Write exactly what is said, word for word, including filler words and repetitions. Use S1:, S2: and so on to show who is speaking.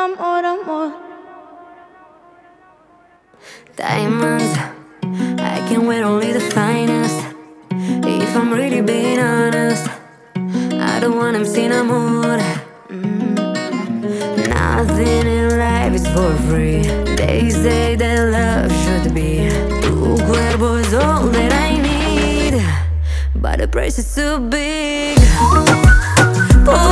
S1: amor, amor.
S2: Diamonds, I can wear only the finest. If I'm really being honest, I don't want them sin amor. mm. Nothing in life is for free. They say that love should be. Tu cuerpo is all that I need, but the price is too big.